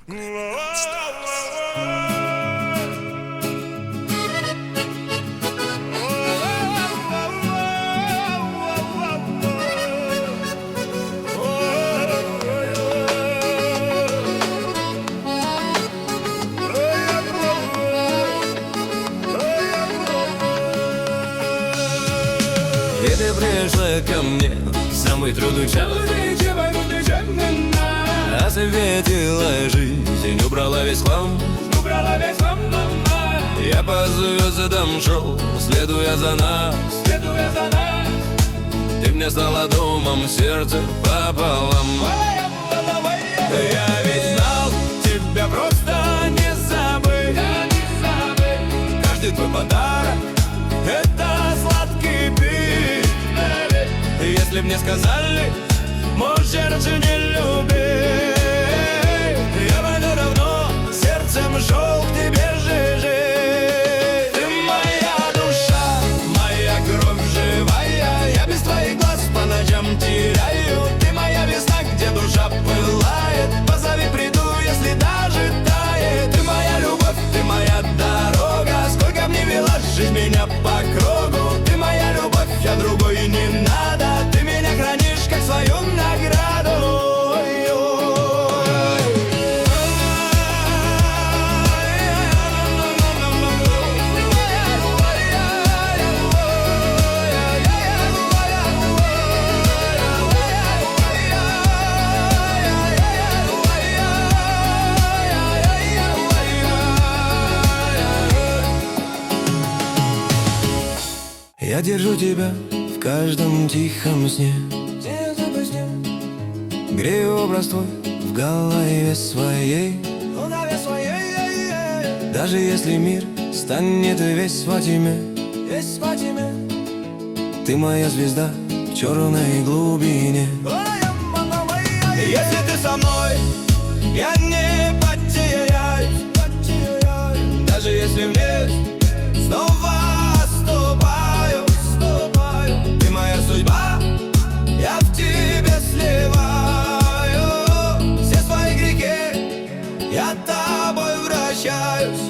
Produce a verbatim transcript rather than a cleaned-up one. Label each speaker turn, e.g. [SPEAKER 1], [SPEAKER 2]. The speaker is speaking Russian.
[SPEAKER 1] И ты пришла ко мне в самый трудный час, осветила жизнь, убрала весь хлам. Я по звездам шел, следуя за нас. Ты мне стала домом, сердце пополам. Я ведь знал, тебя просто не забыть. Каждый твой подарок — это сладкий пир. Если б мне сказали, можешь не любить, я бы все равно сердцем шел к тебе же жить. Ты моя душа, моя кровь живая, я без твоих глаз по ночам теряю. Ты моя весна, где душа пылает, позови, приду, если даже тает. Ты моя любовь, ты моя дорога, сколько б ни вела жизнь меня по кругу. Ты моя любовь, я другой не надо, ты меня хранишь как свою награду. Я держу тебя в каждом тихом сне, грею образ твой в голове своей. Даже если мир станет весь во тьме, ты моя звезда в черной глубине. Если ты со мной, я не потеряюсь. Даже если мне снова оступаю, ты моя судьба, я в тебе сливаю все свои грехи, я тобой вращаюсь.